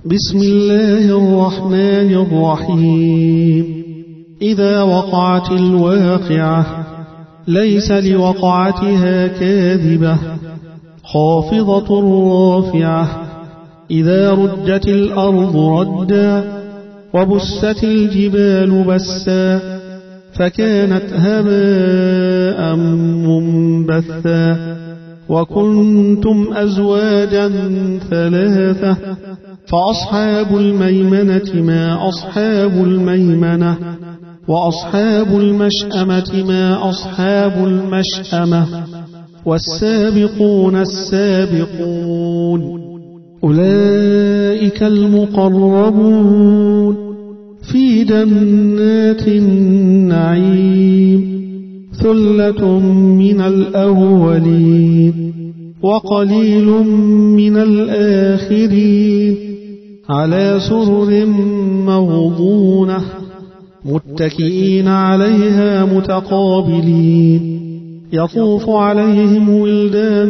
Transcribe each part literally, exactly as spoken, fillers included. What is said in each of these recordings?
بسم الله الرحمن الرحيم إذا وقعت الواقعة ليس لوقعتها كاذبة خافضة رافعة إذا رجت الأرض ردا وبست الجبال بسا فكانت هباء منبثا وكنتم أزواجا ثلاثة فأصحاب الميمنة ما أصحاب الميمنة وأصحاب المشأمة ما أصحاب المشأمة والسابقون السابقون أولئك المقربون في جنات النعيم ثلة من الأولين وقليل من الآخرين على سرر موضونة متكئين عليها متقابلين يطوف عليهم ولدان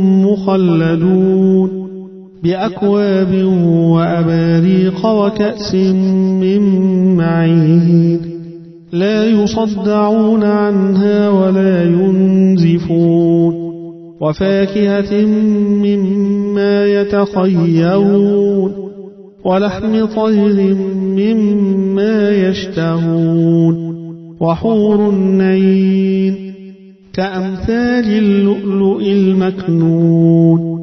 مخلدون بأكواب وأباريق وكأس من معين لا يصدعون عنها ولا ينزفون وفاكهة مما يتخيرون ولحم طير مما يشتهون وحور عين كأمثال اللؤلؤ المكنون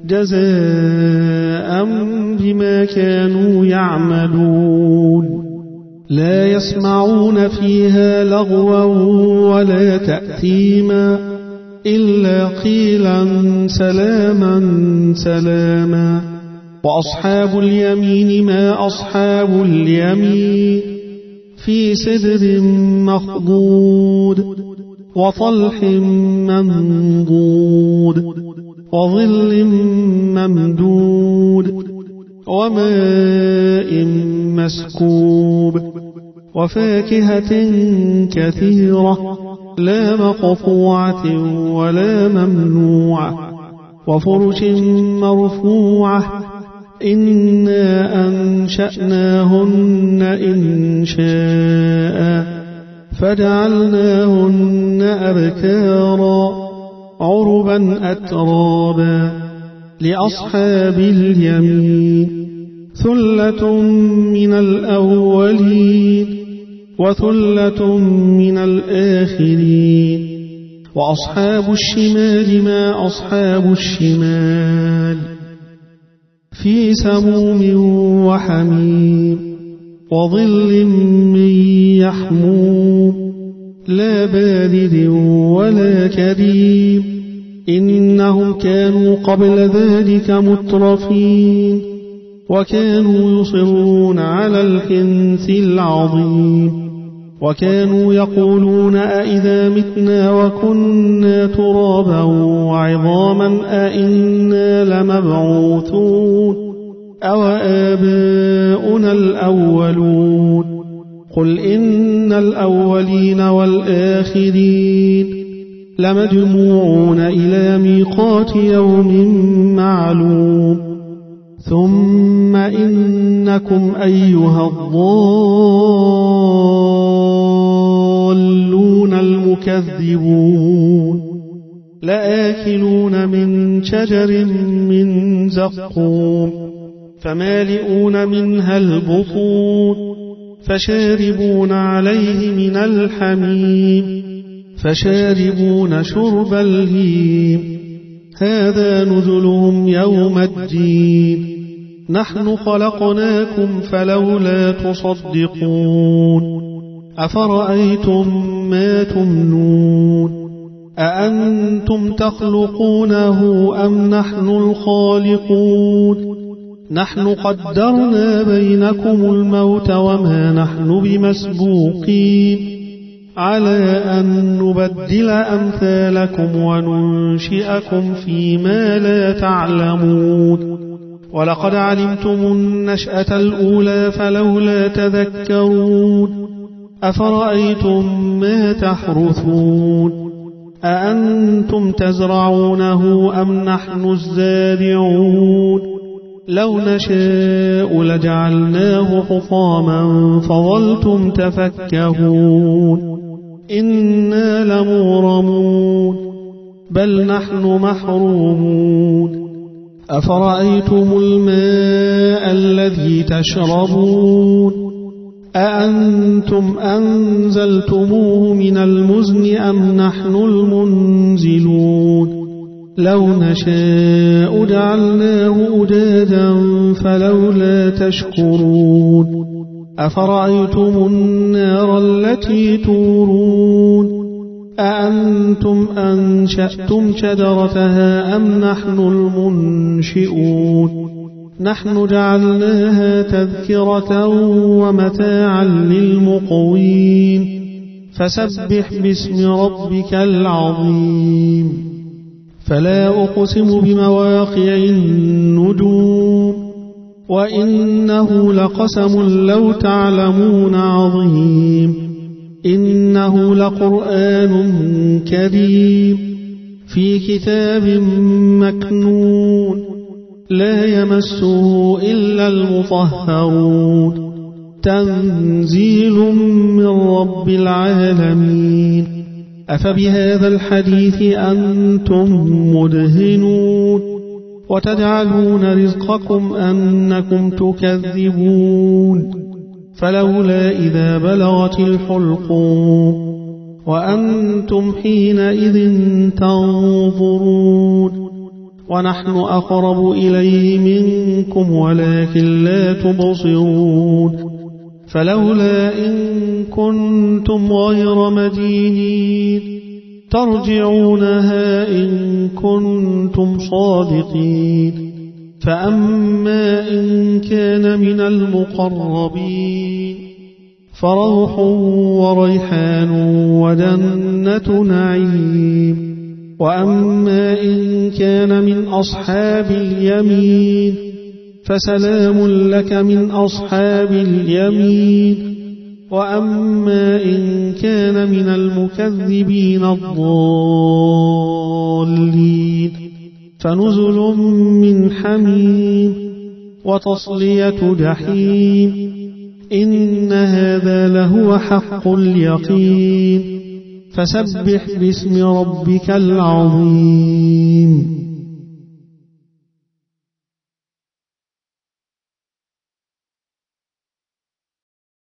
جزاء بما كانوا يعملون لا يسمعون فيها لغوا ولا تأثيما إلا قيلا سلاما سلاما وأصحاب اليمين ما أصحاب اليمين في سدر مخضود وطلح منضود وظل ممدود وماء مسكوب وفاكهة كثيرة لا مقطوعة ولا ممنوعة وفرش مرفوعة إنا أنشأناهن إنشاء فجعلناهن أبكارا عربا أترابا لأصحاب اليمين ثلة من الأولين وثلة من الآخرين وأصحاب الشمال ما أصحاب الشمال في سموم وحميم وظل من يحموم لا بارد ولا كريم إنهم كانوا قبل ذلك مترفين وكانوا يصرون على الحنث العظيم وكانوا يقولون أئذا متنا وكنا ترابا وعظاما أئنا لمبعوثون أو آباؤنا الأولون قل إن الأولين والآخرين لمجموعون إلى ميقات يوم معلوم ثم إنكم أيها الضالون المكذبون لآكلون من شجر من زقوم فمالئون منها البطون فشاربون عليه من الحميم فشاربون شرب الهيم هذا نزلهم يوم الدين نحن خلقناكم فلولا تصدقون أفرأيتم ما تمنون أأنتم تخلقونه أم نحن الخالقون نحن قدرنا بينكم الموت وما نحن بمسبوقين على أن نبدل أمثالكم وننشئكم فيما لا تعلمون ولقد علمتم النشأة الأولى فلولا تذكرون أفرأيتم ما تحرثون أأنتم تزرعونه أم نحن الزارعون لو نشاء لجعلناه حطاما فظلتم تفكهون إنا لمغرمون بل نحن محرومون أفرأيتم الماء الذي تشربون أأنتم أنزلتموه من المزن أم نحن المنزلون لو نشاء جعلناه أجاجا فلولا تشكرون أفرأيتم النار التي تورون أأنتم أنشأتم شجرتها أم نحن المنشئون نحن جعلناها تذكرة ومتاعا للمقوين فسبح باسم ربك العظيم فلا أقسم بمواقع النجوم وإنه لقسم لو تعلمون عظيم إنه لقرآن كريم في كتاب مكنون لا يمسه إلا المطهرون تنزيل من رب العالمين أفبهذا الحديث أنتم مدهنون وتجعلون رزقكم أنكم تكذبون فلولا إذا بلغت الحلقوم وأنتم حينئذ تنظرون ونحن أقرب إليه منكم ولكن لا تبصرون فلولا إن كنتم غير مدينين ترجعونها إن كنتم صادقين فأما إن كان من المقربين فروح وريحان وجنة نعيم وأما إن كان من أصحاب اليمين فسلام لك من أصحاب اليمين وأما إن كان من المكذبين الضالين فنزل من حميم وتصلية جحيم إن هذا لهو حق اليقين فسبح باسم ربك العظيم